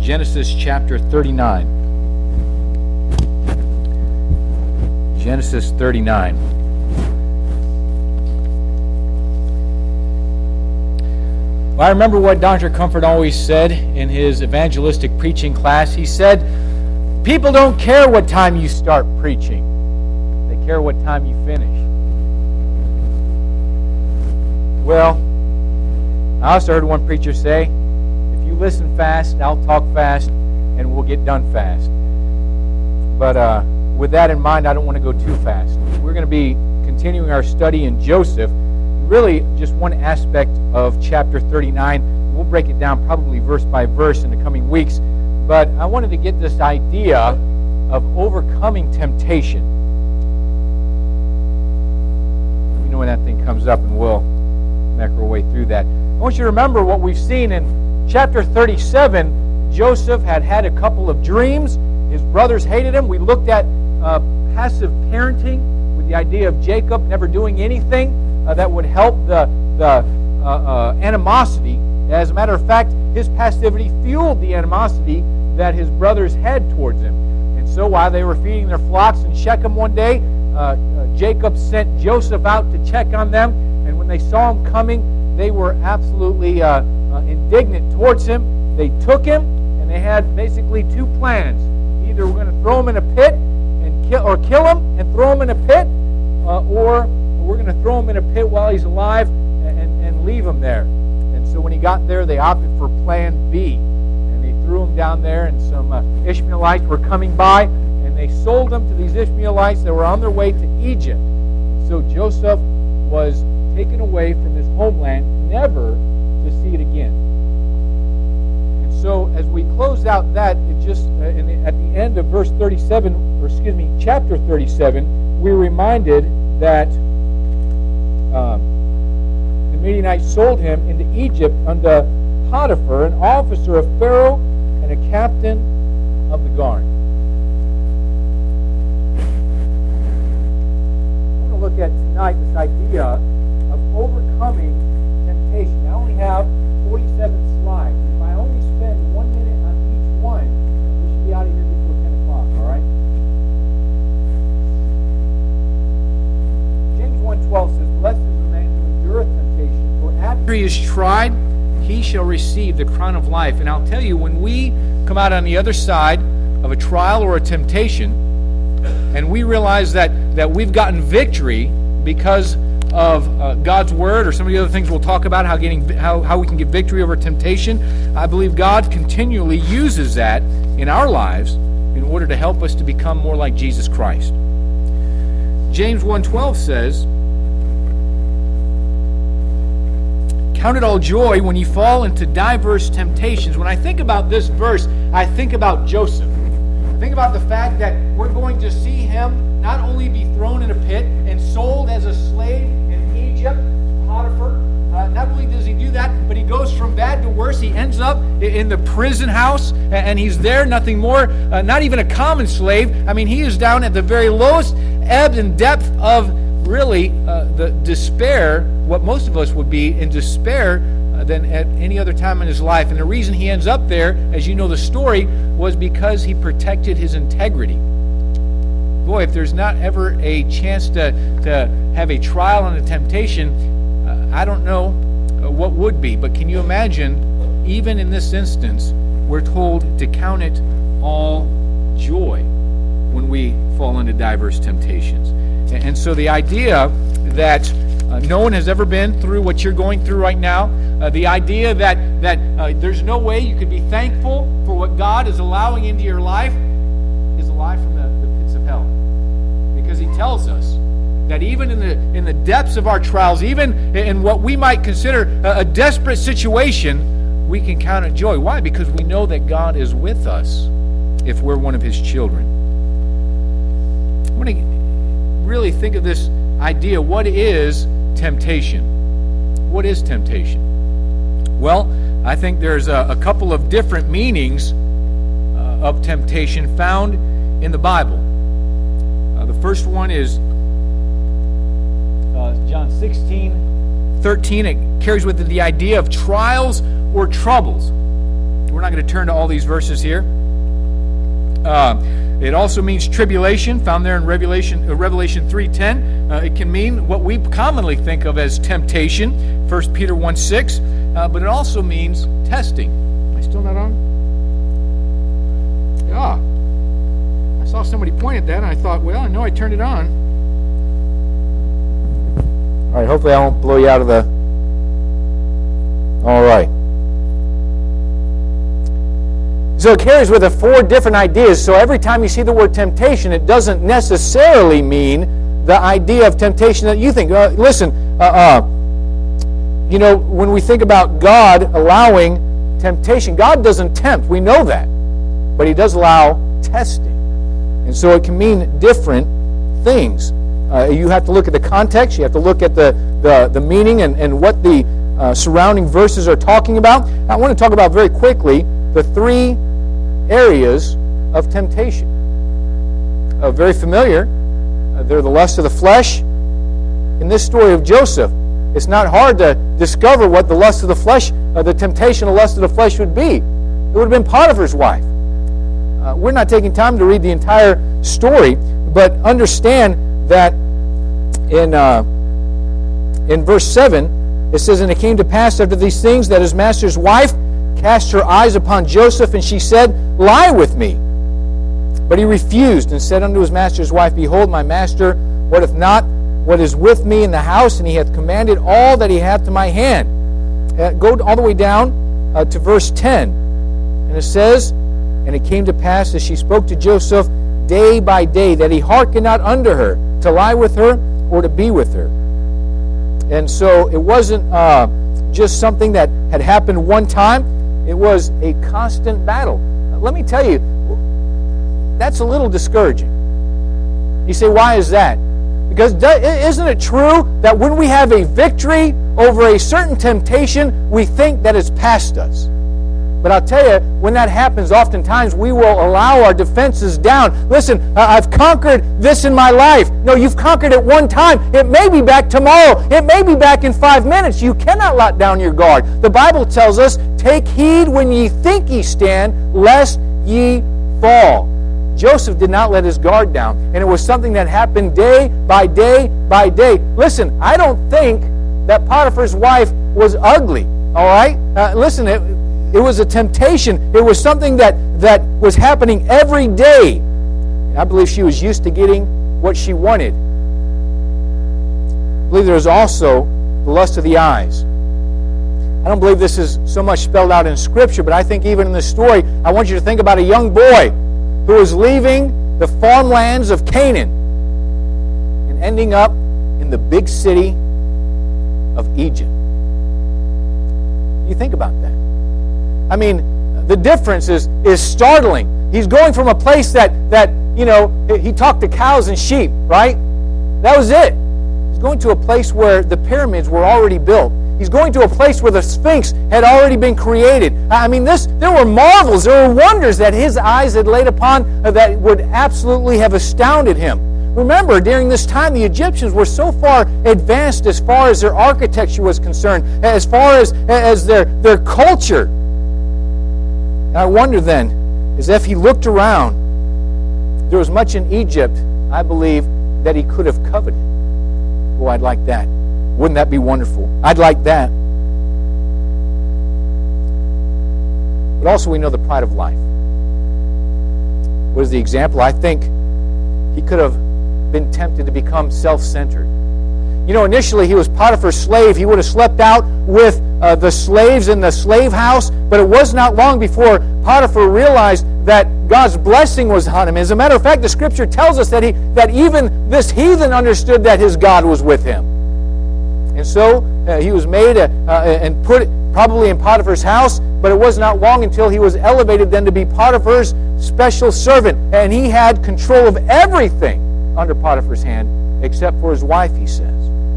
Genesis chapter 39. Genesis 39. Well, I remember what Dr. Comfort always said in his evangelistic preaching class. He said, people don't care what time you start preaching. They care what time you finish. Well, I also heard one preacher say, if you listen fast, I'll talk fast, and we'll get done fast. But with that in mind, I don't want to go too fast. We're going to be continuing our study in Joseph, really just one aspect of chapter 39. We'll break it down probably verse by verse in the coming weeks. But I wanted to get this idea of overcoming temptation. Let me know when that thing comes up, and we'll make our way through that. I want you to remember what we've seen in chapter 37. Joseph had had a couple of dreams. His brothers hated him. We looked at passive parenting with the idea of Jacob never doing anything that would help the animosity. As a matter of fact, his passivity fueled the animosity that his brothers had towards him. And so while they were feeding their flocks in Shechem one day, Jacob sent Joseph out to check on them. And when they saw him coming, they were absolutely indignant towards him. They took him, and they had basically two plans. Either we're going to throw him in a pit and kill him and throw him in a pit, or we're going to throw him in a pit while he's alive and leave him there. And so when he got there, they opted for plan B. And they threw him down there, and some Ishmaelites were coming by, and they sold him to these Ishmaelites that were on their way to Egypt. And so Joseph was taken away from his homeland, never to see it again. And so as we close out that, it just at the end of verse 37, or excuse me, chapter 37, we're reminded that the Midianites sold him into Egypt under Potiphar, an officer of Pharaoh and a captain of the guard. I want to look at tonight this idea of overcoming temptation. I only have 47 slides. If I only spend 1 minute on each one, we should be out of here before 10 o'clock, all right? James 1:12 says, blessed is the man who endureth temptation, for after he is tried, he shall receive the crown of life. And I'll tell you, when we come out on the other side of a trial or a temptation, and we realize that we've gotten victory because of God's Word, or some of the other things we'll talk about, how we can get victory over temptation, I believe God continually uses that in our lives in order to help us to become more like Jesus Christ. James 1:12 says, count it all joy when you fall into diverse temptations. When I think about this verse, I think about Joseph. I think about the fact that we're going to see him not only be thrown in a pit and sold as a slave in Egypt, Potiphar. Not only does he do that, but he goes from bad to worse. He ends up in the prison house, and he's there, nothing more, not even a common slave. I mean, he is down at the very lowest ebb and depth of really the despair, what most of us would be in despair than at any other time in his life. And the reason he ends up there, as you know the story, was because he protected his integrity. Boy, if there's not ever a chance to have a trial and a temptation, I don't know what would be. But can you imagine, even in this instance, we're told to count it all joy when we fall into diverse temptations. And so the idea that no one has ever been through what you're going through right now, the idea that there's no way you could be thankful for what God is allowing into your life is a lie from the pits of hell. Because he tells us that even in the depths of our trials, even in what we might consider a desperate situation, we can count it joy. Why? Because we know that God is with us if we're one of his children. I want to really think of this idea. What is temptation? What is temptation? Well, I think there's a couple of different meanings of temptation found in the Bible. The first one is John 16:13. It carries with it the idea of trials or troubles. We're not going to turn to all these verses here. It also means tribulation, found there in Revelation 3:10. It can mean what we commonly think of as temptation, 1 Peter 1:6. But it also means testing. Am I still not on? Yeah. I saw somebody point at that, and I thought, well, I know I turned it on. All right, hopefully I won't blow you out of the... All right. So it carries with it 4 different ideas. So every time you see the word temptation, it doesn't necessarily mean the idea of temptation that you think. When we think about God allowing temptation, God doesn't tempt. We know that. But He does allow testing. And so it can mean different things. You have to look at the context. You have to look at the meaning and what the surrounding verses are talking about. I want to talk about very quickly the 3 areas of temptation. Very familiar. They're the lust of the flesh. In this story of Joseph, it's not hard to discover what the lust of the flesh, the temptation of the lust of the flesh would be. It would have been Potiphar's wife. We're not taking time to read the entire story, but understand that in verse 7, it says, "And it came to pass after these things that his master's wife cast her eyes upon Joseph, and she said, Lie with me. But he refused, and said unto his master's wife, Behold, my master wotteth not what is with me in the house, and he hath commanded all that he hath to my hand." Go all the way down to verse 10. And it says, "And it came to pass, as she spoke to Joseph day by day, that he hearkened not unto her, to lie with her, or to be with her." And so it wasn't just something that had happened one time. It was a constant battle. Let me tell you, that's a little discouraging. You say, why is that? Because isn't it true that when we have a victory over a certain temptation, we think that it's past us? But I'll tell you, when that happens, oftentimes we will allow our defenses down. Listen, I've conquered this in my life. No, you've conquered it one time. It may be back tomorrow. It may be back in 5 minutes. You cannot let down your guard. The Bible tells us, "Take heed when ye think ye stand, lest ye fall." Joseph did not let his guard down, and it was something that happened day by day by day. Listen, I don't think that Potiphar's wife was ugly, all right? Listen, it was a temptation. It was something that was happening every day. And I believe she was used to getting what she wanted. I believe there was also the lust of the eyes. I don't believe this is so much spelled out in Scripture, but I think even in this story, I want you to think about a young boy who was leaving the farmlands of Canaan and ending up in the big city of Egypt. You think about that. I mean, the difference is startling. He's going from a place that he talked to cows and sheep, right? That was it. He's going to a place where the pyramids were already built. He's going to a place where the Sphinx had already been created. I mean, there were marvels, there were wonders that his eyes had laid upon that would absolutely have astounded him. Remember, during this time, the Egyptians were so far advanced as far as their architecture was concerned, as far as their culture. And I wonder then, as if he looked around, there was much in Egypt, I believe, that he could have coveted. Oh, I'd like that. Wouldn't that be wonderful? I'd like that. But also we know the pride of life. What is the example? I think he could have been tempted to become self-centered. You know, initially he was Potiphar's slave. He would have slept out with the slaves in the slave house, but it was not long before Potiphar realized that God's blessing was on him. As a matter of fact, the Scripture tells us that even this heathen understood that his God was with him. And so he was made and put probably in Potiphar's house, but it was not long until he was elevated then to be Potiphar's special servant. And he had control of everything under Potiphar's hand except for his wife, he says.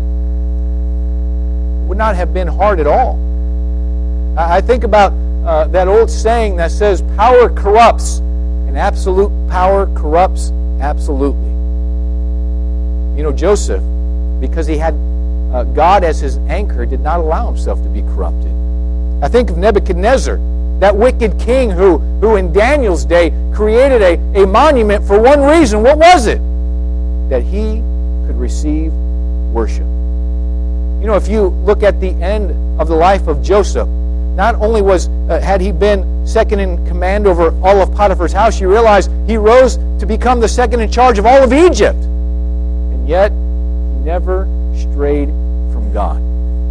It would not have been hard at all. I think about that old saying that says, power corrupts, and absolute power corrupts absolutely. You know, Joseph, because he had God as his anchor, did not allow himself to be corrupted. I think of Nebuchadnezzar. that wicked king who in Daniel's day created a monument for one reason. What was it? That he could receive worship. You know, if you look at the end of the life of Joseph, not only had he been second in command over all of Potiphar's house, you realize he rose to become the second in charge of all of Egypt. And yet, he never strayed from God.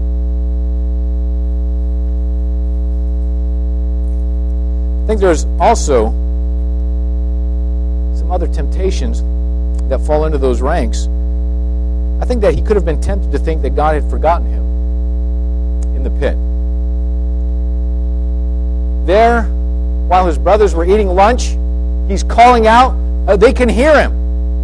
I think there's also some other temptations that fall into those ranks. I think that he could have been tempted to think that God had forgotten him in the pit. There, while his brothers were eating lunch, he's calling out. They can hear him.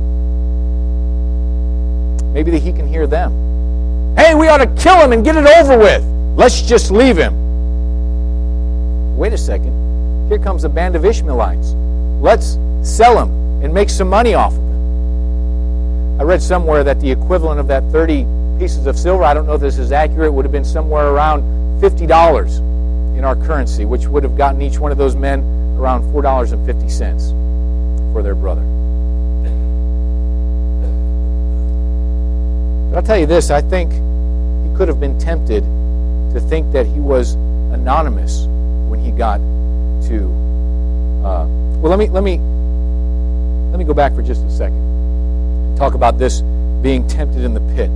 Maybe that he can hear them. Hey, we ought to kill him and get it over with. Let's just leave him. Wait a second. Here comes a band of Ishmaelites. Let's sell him and make some money off of him. I read somewhere that the equivalent of that 30 pieces of silver, I don't know if this is accurate, would have been somewhere around $50 in our currency, which would have gotten each one of those men around $4.50 for their brother. But I'll tell you this, I think he could have been tempted to think that he was anonymous when he got to... let me go back for just a second and talk about this being tempted in the pit.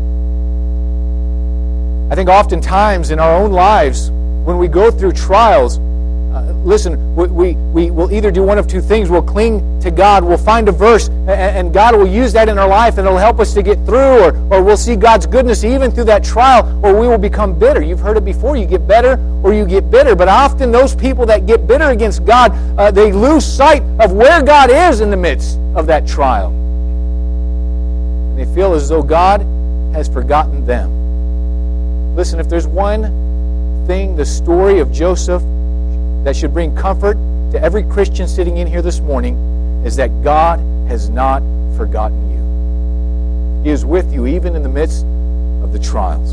I think oftentimes in our own lives, when we go through trials, we will either do one of two things. We'll cling to God. We'll find a verse, and God will use that in our life, and it'll help us to get through, or we'll see God's goodness even through that trial, or we will become bitter. You've heard it before. You get better or you get bitter. But often those people that get bitter against God, they lose sight of where God is in the midst of that trial. And they feel as though God has forgotten them. Listen, if there's one thing, the story of Joseph, that should bring comfort to every Christian sitting in here this morning, is that God has not forgotten you. He is with you even in the midst of the trials.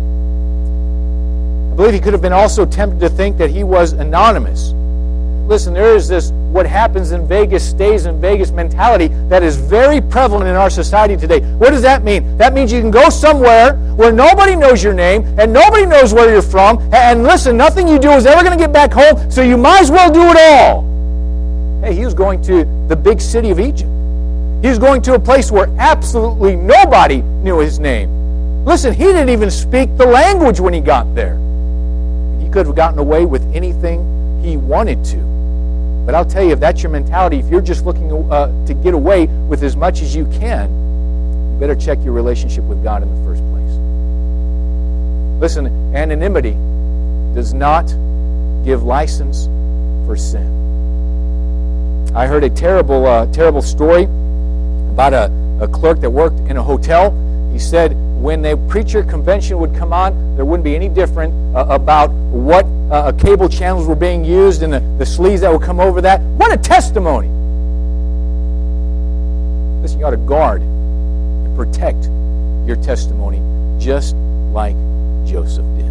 I believe he could have been also tempted to think that he was anonymous. Listen, there is this what happens in Vegas stays in Vegas mentality that is very prevalent in our society today. What does that mean? That means you can go somewhere where nobody knows your name and nobody knows where you're from, and listen, nothing you do is ever going to get back home, so you might as well do it all. Hey, he was going to the big city of Egypt. He was going to a place where absolutely nobody knew his name. Listen, he didn't even speak the language when he got there. He could have gotten away with anything he wanted to. But I'll tell you, if that's your mentality, if you're just looking to get away with as much as you can, you better check your relationship with God in the first place. Listen, anonymity does not give license for sin. I heard a terrible story about a clerk that worked in a hotel. He said when a preacher convention would come on, there wouldn't be any different about what cable channels were being used and the sleaze that would come over that. What a testimony! Listen, you ought to guard and protect your testimony just like Joseph did.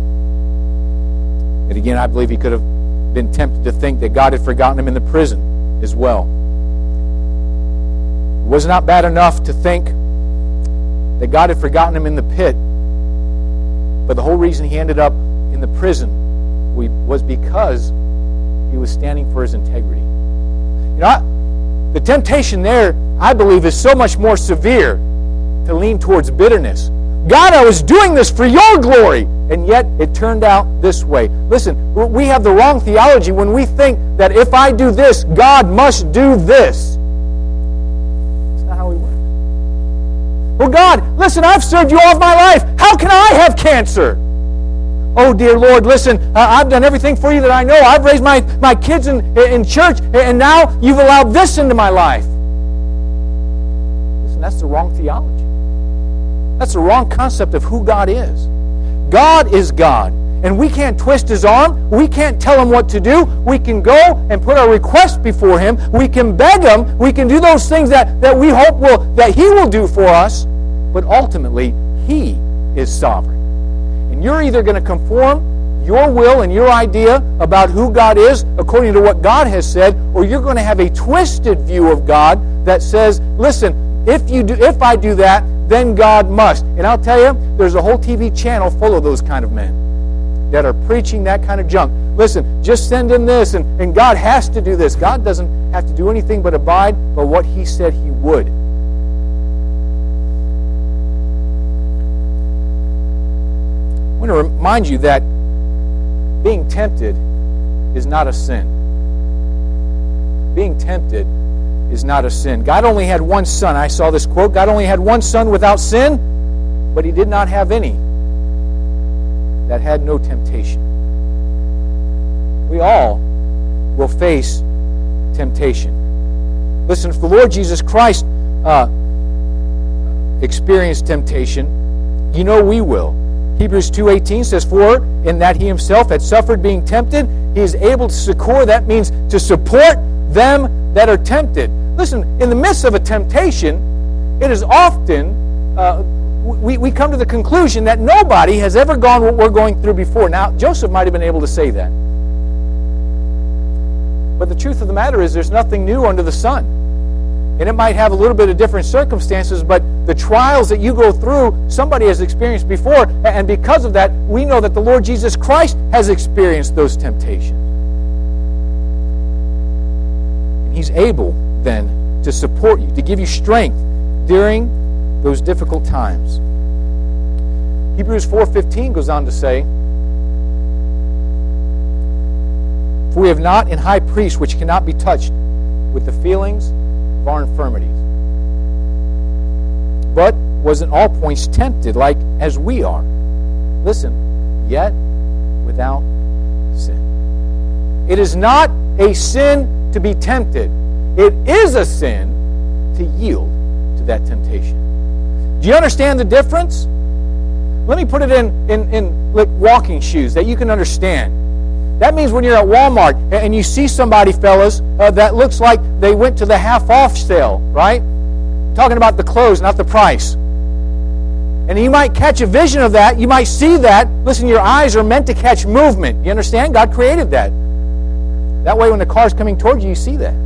And again, I believe he could have been tempted to think that God had forgotten him in the prison as well. It was not bad enough to think that God had forgotten him in the pit, but the whole reason he ended up in the prison was because he was standing for his integrity. You know, the temptation there, I believe, is so much more severe to lean towards bitterness. God, I was doing this for your glory, and yet it turned out this way. Listen, we have the wrong theology when we think that if I do this, God must do this. That's not how we work. Well, God, listen, I've served you all of my life. How can I have cancer? Oh, dear Lord, listen, I've done everything for you that I know. I've raised my kids in church, and now you've allowed this into my life. Listen, that's the wrong theology. That's the wrong concept of who God is. God is God, and we can't twist His arm. We can't tell Him what to do. We can go and put our request before Him. We can beg Him. We can do those things that we hope that He will do for us. But ultimately, He is sovereign. And you're either going to conform your will and your idea about who God is according to what God has said, or you're going to have a twisted view of God that says, listen, if I do that, then God must. And I'll tell you, there's a whole TV channel full of those kind of men that are preaching that kind of junk. Listen, just send in this, and God has to do this. God doesn't have to do anything but abide by what He said He would. I want to remind you that being tempted is not a sin. Being tempted is not a sin. God only had one son. I saw this quote. God only had one son without sin, but He did not have any that had no temptation. We all will face temptation. Listen, if the Lord Jesus Christ experienced temptation, you know we will. Hebrews 2:18 says, "For in that He Himself had suffered being tempted, He is able to succor," that means to support them that are tempted. Listen, in the midst of a temptation, it is often, we come to the conclusion that nobody has ever gone what we're going through before. Now, Joseph might have been able to say that. But the truth of the matter is there's nothing new under the sun. And it might have a little bit of different circumstances, but the trials that you go through, somebody has experienced before. And because of that, we know that the Lord Jesus Christ has experienced those temptations. And He's able then to support you, to give you strength during those difficult times. Hebrews 4:15 goes on to say, "For we have not an high priest which cannot be touched with the feelings of our infirmities, but was in all points tempted like as we are." Listen, yet without sin. It is not a sin to be tempted. It is a sin to yield to that temptation. Do you understand the difference? Let me put it in like walking shoes that you can understand. That means when you're at Walmart and you see somebody, fellas, that looks like they went to the half-off sale, right? I'm talking about the clothes, not the price. And you might catch a vision of that. You might see that. Listen, your eyes are meant to catch movement. You understand? God created that. That way when the car's coming towards you, you see that.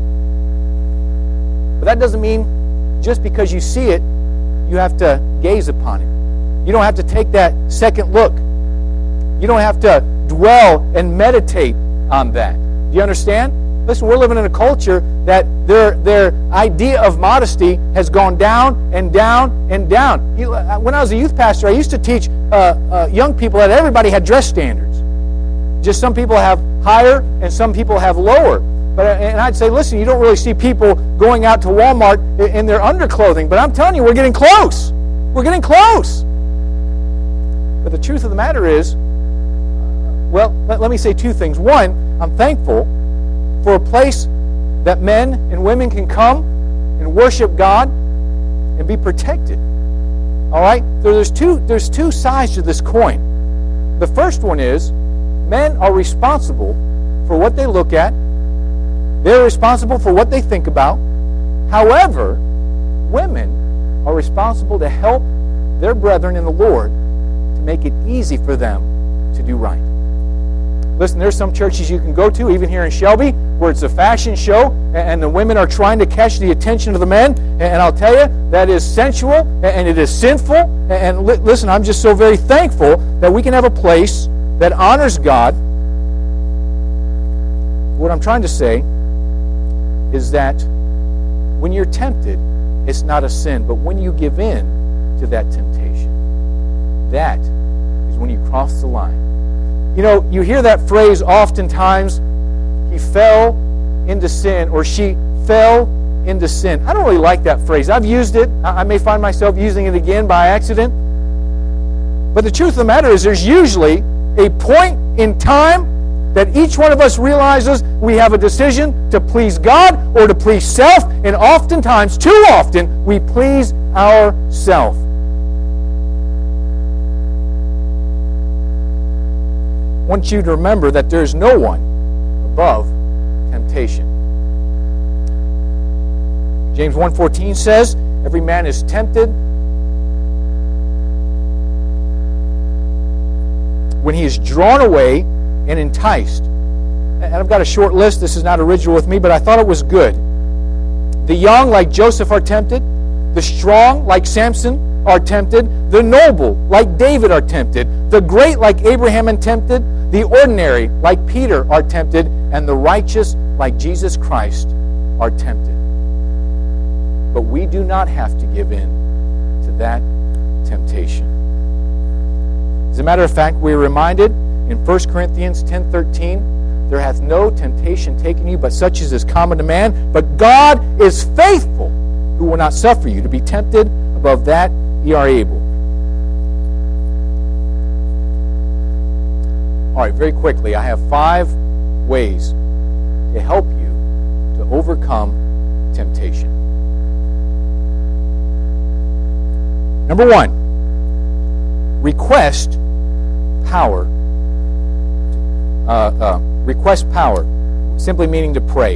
But that doesn't mean just because you see it, you have to gaze upon it. You don't have to take that second look. You don't have to dwell and meditate on that. Do you understand? Listen, we're living in a culture that their idea of modesty has gone down and down and down. When I was a youth pastor, I used to teach young people that everybody had dress standards. Just some people have higher and some people have lower. And I'd say, listen, you don't really see people going out to Walmart in their underclothing, but I'm telling you, we're getting close. We're getting close. But the truth of the matter is, well, let me say two things. One, I'm thankful for a place that men and women can come and worship God and be protected. All right? So there's two sides to this coin. The first one is men are responsible for what they look at. They're responsible for what they think about. However, women are responsible to help their brethren in the Lord to make it easy for them to do right. Listen, there's some churches you can go to, even here in Shelby, where it's a fashion show, and the women are trying to catch the attention of the men. And I'll tell you, that is sensual, and it is sinful. And listen, I'm just so very thankful that we can have a place that honors God. What I'm trying to say is that when you're tempted, it's not a sin. But when you give in to that temptation, that is when you cross the line. You know, you hear that phrase oftentimes, he fell into sin, or she fell into sin. I don't really like that phrase. I've used it. I may find myself using it again by accident. But the truth of the matter is there's usually a point in time that each one of us realizes we have a decision to please God or to please self, and oftentimes, too often, we please ourself. I want you to remember that there's no one above temptation. James 1:14 says, every man is tempted when he is drawn away and enticed. And I've got a short list. This is not original with me, but I thought it was good. The young, like Joseph, are tempted. The strong, like Samson, are tempted. The noble, like David, are tempted. The great, like Abraham, are tempted. The ordinary, like Peter, are tempted. And the righteous, like Jesus Christ, are tempted. But we do not have to give in to that temptation. As a matter of fact, we are reminded in 1 Corinthians 10:13, there hath no temptation taken you, but such as is common to man. But God is faithful, who will not suffer you to be tempted above that ye are able. All right, very quickly, I have 5 ways to help you to overcome temptation. Number 1, request power. Request power, simply meaning to pray.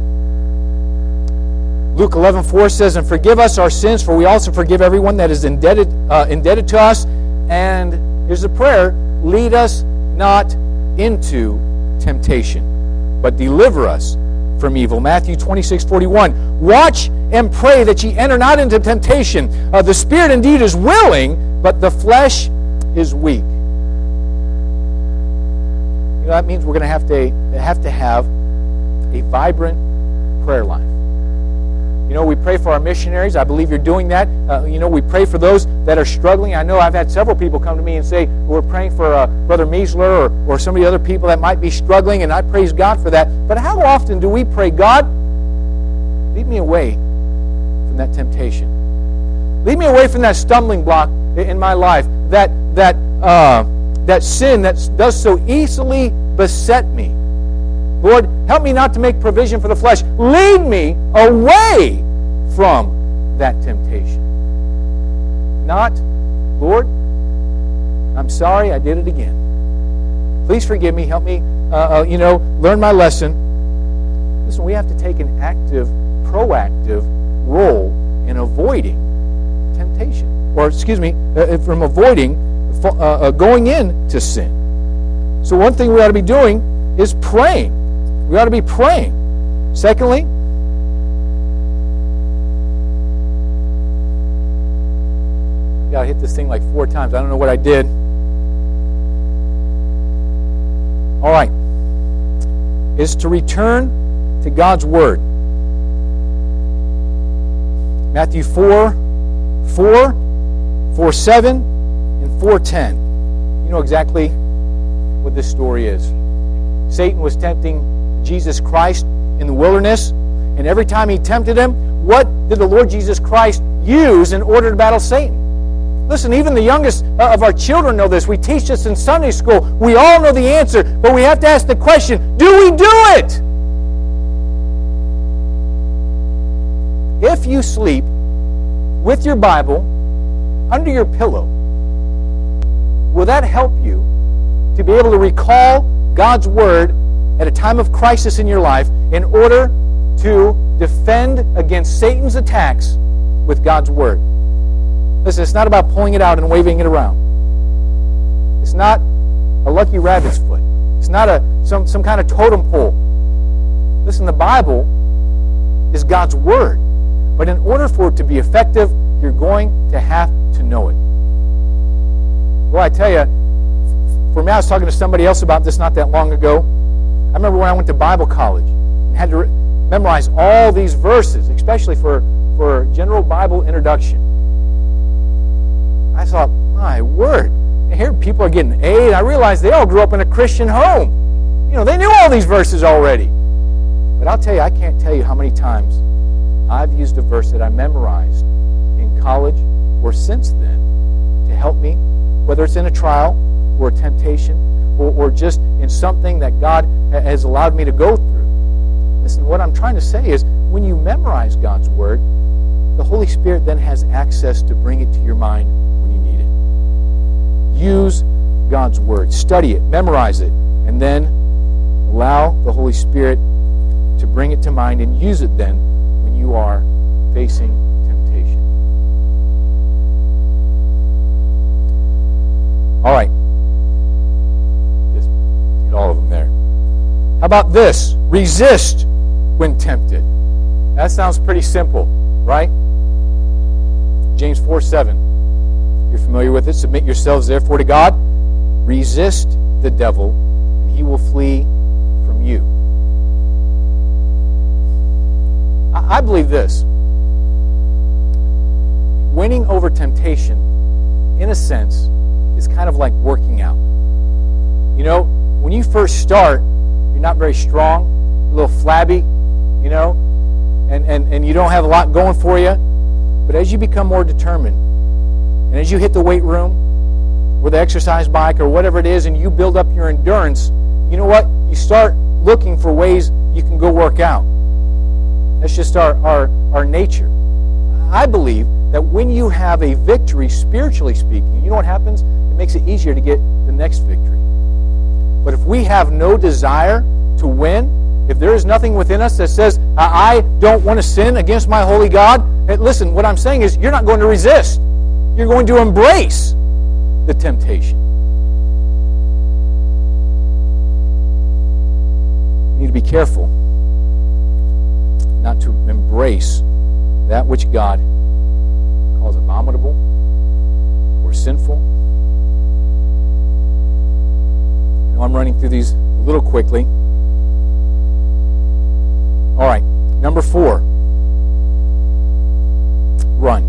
Luke 11:4 says, "And forgive us our sins, for we also forgive everyone that is indebted to us." And here's the prayer: lead us not into temptation, but deliver us from evil. Matthew 26:41. "Watch and pray that ye enter not into temptation. The spirit indeed is willing, but the flesh is weak." You know, that means we're going to have to have a vibrant prayer life. You know, we pray for our missionaries. I believe you're doing that. We pray for those that are struggling. I know I've had several people come to me and say, we're praying for Brother Meisler or some of the other people that might be struggling, and I praise God for that. But how often do we pray, God, lead me away from that temptation. Lead me away from that stumbling block in my life, that sin that does so easily beset me. Lord, help me not to make provision for the flesh. Lead me away from that temptation. Not, Lord, I'm sorry I did it again. Please forgive me. Help me, learn my lesson. Listen, we have to take an active, proactive role in avoiding temptation. From avoiding going into sin. So one thing we ought to be doing is praying. We ought to be praying. Secondly, I got to hit this thing like 4 times. I don't know what I did. All right. Is to return to God's Word. Matthew 4:4, 4:7, and 4:10. You know exactly what this story is. Satan was tempting Jesus Christ in the wilderness, and every time he tempted him, what did the Lord Jesus Christ use in order to battle Satan? Listen, even the youngest of our children know this. We teach this in Sunday school. We all know the answer, but we have to ask the question, do we do it? If you sleep with your Bible under your pillow, will that help you to be able to recall God's Word at a time of crisis in your life in order to defend against Satan's attacks with God's Word? Listen, it's not about pulling it out and waving it around. It's not a lucky rabbit's foot. It's not some kind of totem pole. Listen, the Bible is God's Word. But in order for it to be effective, you're going to have to know it. Well, I tell you, for me, I was talking to somebody else about this not that long ago. I remember when I went to Bible college and had to memorize all these verses, especially for general Bible introduction. I thought, my word, and here people are getting A's, and I realized they all grew up in a Christian home. You know, they knew all these verses already. But I'll tell you, I can't tell you how many times I've used a verse that I memorized in college or since then to help me, whether it's in a trial or a temptation or just in something that God has allowed me to go through. Listen, what I'm trying to say is when you memorize God's Word, the Holy Spirit then has access to bring it to your mind when you need it. Use God's Word. Study it. Memorize it. And then allow the Holy Spirit to bring it to mind and use it then when you are facing temptation. All right. Just get all of them. How about this? Resist when tempted. That sounds pretty simple, right? James 4:7. You're familiar with it. Submit yourselves therefore to God. Resist the devil, and he will flee from you. I believe this. Winning over temptation, in a sense, is kind of like working out. You know, when you first start, you're not very strong, a little flabby, you know, and you don't have a lot going for you. But as you become more determined, and as you hit the weight room, or the exercise bike, or whatever it is, and you build up your endurance, you know what? You start looking for ways you can go work out. That's just our nature. I believe that when you have a victory, spiritually speaking, you know what happens? It makes it easier to get the next victory. But if we have no desire to win, if there is nothing within us that says, I don't want to sin against my holy God, listen, what I'm saying is you're not going to resist. You're going to embrace the temptation. You need to be careful not to embrace that which God calls abominable or sinful. I know I'm running through these a little quickly. All right, number 4. Run.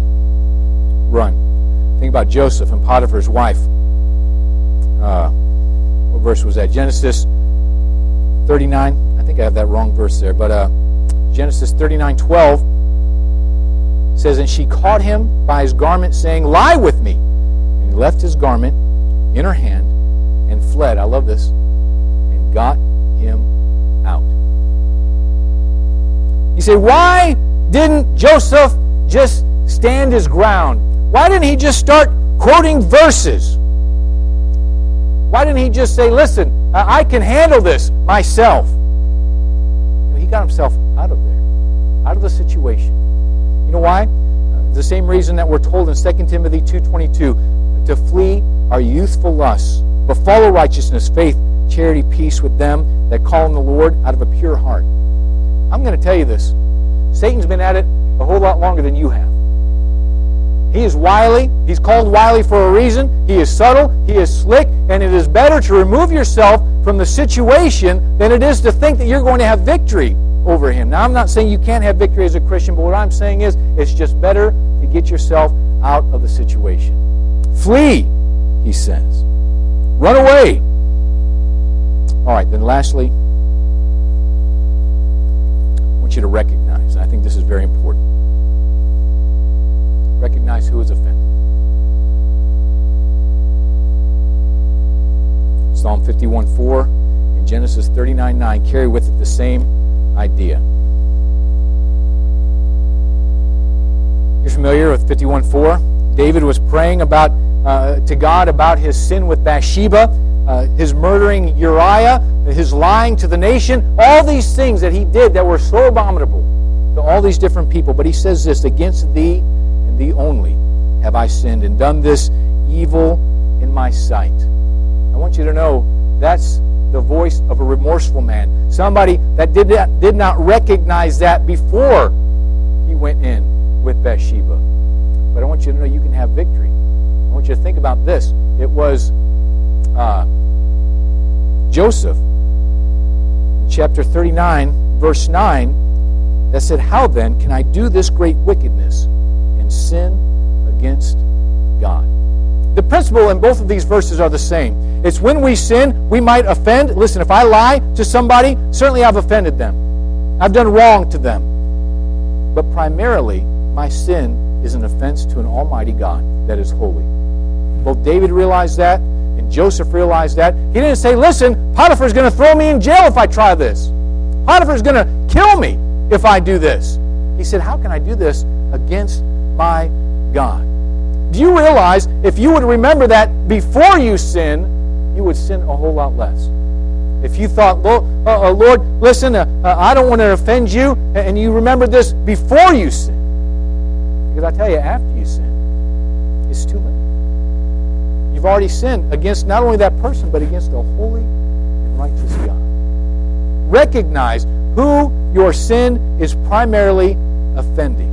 Think about Joseph and Potiphar's wife. What verse was that? Genesis 39. I think I have that wrong verse there, but Genesis 39:12 says, and she caught him by his garment, saying, lie with me. And he left his garment in her hand and fled. I love this. And got him out. You say, why didn't Joseph just stand his ground? Why didn't he just start quoting verses? Why didn't he just say, listen, I can handle this myself? He got himself out of there, out of the situation. You know why? The same reason that we're told in 2 Timothy 2:22 to flee our youthful lusts, but follow righteousness, faith, charity, peace with them that call on the Lord out of a pure heart. I'm going to tell you this. Satan's been at it a whole lot longer than you have. He is wily. He's called wily for a reason. He is subtle. He is slick. And it is better to remove yourself from the situation than it is to think that you're going to have victory over him. Now, I'm not saying you can't have victory as a Christian, but what I'm saying is it's just better to get yourself out of the situation. Flee, he says. Run away. All right, then lastly, I want you to recognize, and I think this is very important, recognize who is offended. Psalm 51:4 and Genesis 39:9 carry with it the same idea. You're familiar with 51:4? David was praying to God about his sin with Bathsheba, his murdering Uriah, his lying to the nation, all these things that he did that were so abominable to all these different people. But he says this, against thee and thee only have I sinned and done this evil in my sight. I want you to know that's the voice of a remorseful man. Somebody that did not recognize that before he went in with Bathsheba. But I want you to know you can have victory. I want you to think about this. It was Joseph, in chapter 39, verse 9, that said, how then can I do this great wickedness and sin against God? The principle in both of these verses are the same. It's when we sin, we might offend. Listen, if I lie to somebody, certainly I've offended them. I've done wrong to them. But primarily, my sin is an offense to an almighty God that is holy. Both David realized that, and Joseph realized that. He didn't say, listen, Potiphar's going to throw me in jail if I try this. Potiphar's going to kill me if I do this. He said, how can I do this against my God? Do you realize if you would remember that before you sin, you would sin a whole lot less? If you thought, Lord, listen, I don't want to offend you, and you remembered this before you sin. Because I tell you, after you sin, it's too late. You've already sinned against not only that person, but against a holy and righteous God. recognize who your sin is primarily offending.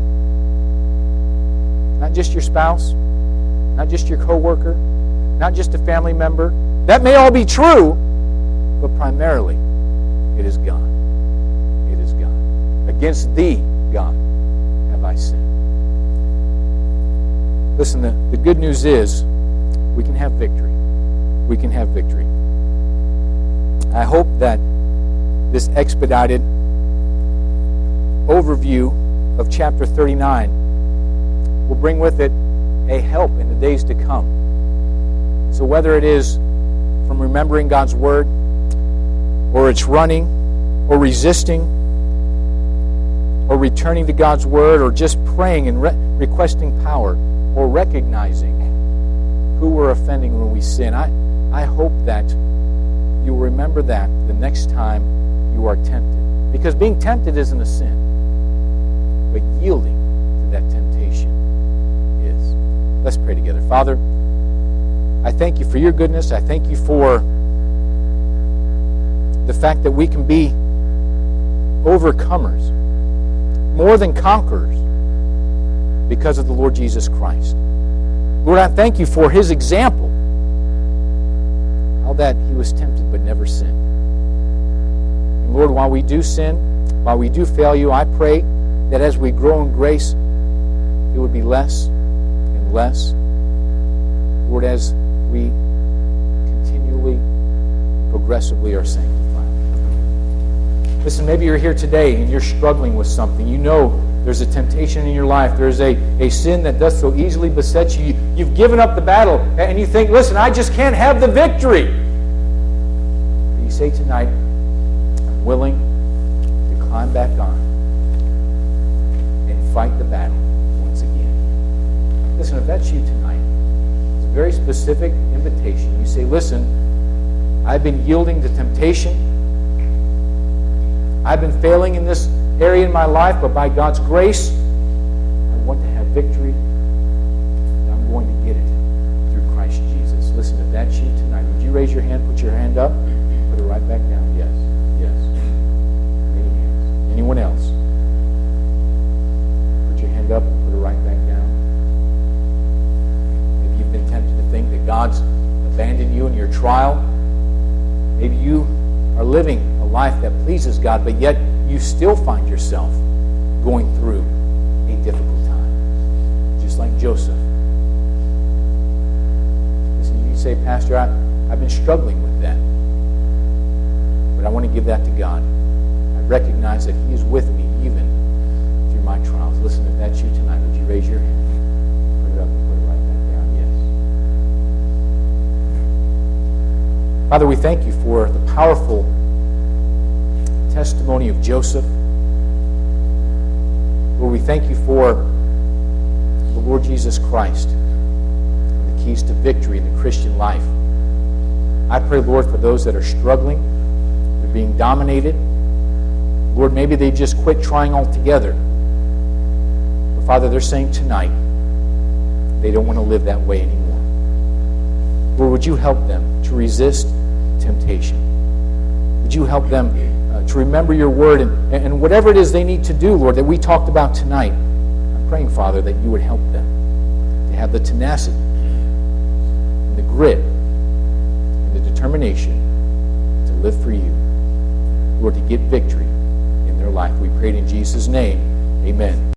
Not just your spouse, not just your coworker, not just a family member. That may all be true, but primarily it is God. It is God. Against thee, God, have I sinned. Listen, the good news is we can have victory. We can have victory. I hope that this expedited overview of chapter 39 will bring with it a help in the days to come. So whether it is from remembering God's Word, or it's running, or resisting, or returning to God's Word, or just praying and requesting power, or recognizing who we're offending when we sin, I hope that you will remember that the next time you are tempted. Because being tempted isn't a sin, but yielding to that temptation is. Let's pray together. Father, I thank you for your goodness. I thank you for the fact that we can be overcomers, more than conquerors, because of the Lord Jesus Christ. Lord, I thank you for his example, how that he was tempted but never sinned. And Lord, while we do sin, while we do fail you, I pray that as we grow in grace, it would be less and less. Lord, as we continually, progressively are sanctified. Listen, maybe you're here today and you're struggling with something. You know there's a temptation in your life. There's a sin that does so easily beset you. You've given up the battle and you think, listen, I just can't have the victory. But you say tonight, I'm willing to climb back on and fight the battle once again. Listen, if that's you tonight, it's a very specific invitation. You say, listen, I've been yielding to temptation. I've been failing in this area in my life, but by God's grace, I want to have victory. And I'm going to get it through Christ Jesus. Listen, if that's you tonight, would you raise your hand, put your hand up, put it right back down? Yes, yes. Many hands. Anyone else? Put your hand up and put it right back down. Maybe you've been tempted to think that God's abandoned you in your trial. Maybe you are living a life that pleases God, but yet you still find yourself going through a difficult time, just like Joseph. Listen, you say, Pastor, I've been struggling with that, but I want to give that to God. I recognize that he is with me even through my trials. Listen, if that's you tonight, would you raise your hand? Put it up and put it right back down. Yes. Father, we thank you for the powerful testimony of Joseph. Lord, we thank you for the Lord Jesus Christ, the keys to victory in the Christian life. I pray, Lord, for those that are struggling, they're being dominated. Lord, maybe they just quit trying altogether. But Father, they're saying tonight they don't want to live that way anymore. Lord, would you help them to resist temptation? Would you help them to remember your word and whatever it is they need to do, Lord, that we talked about tonight? I'm praying, Father, that you would help them to have the tenacity and the grit and the determination to live for you, Lord, to get victory in their life. We pray it in Jesus' name. Amen.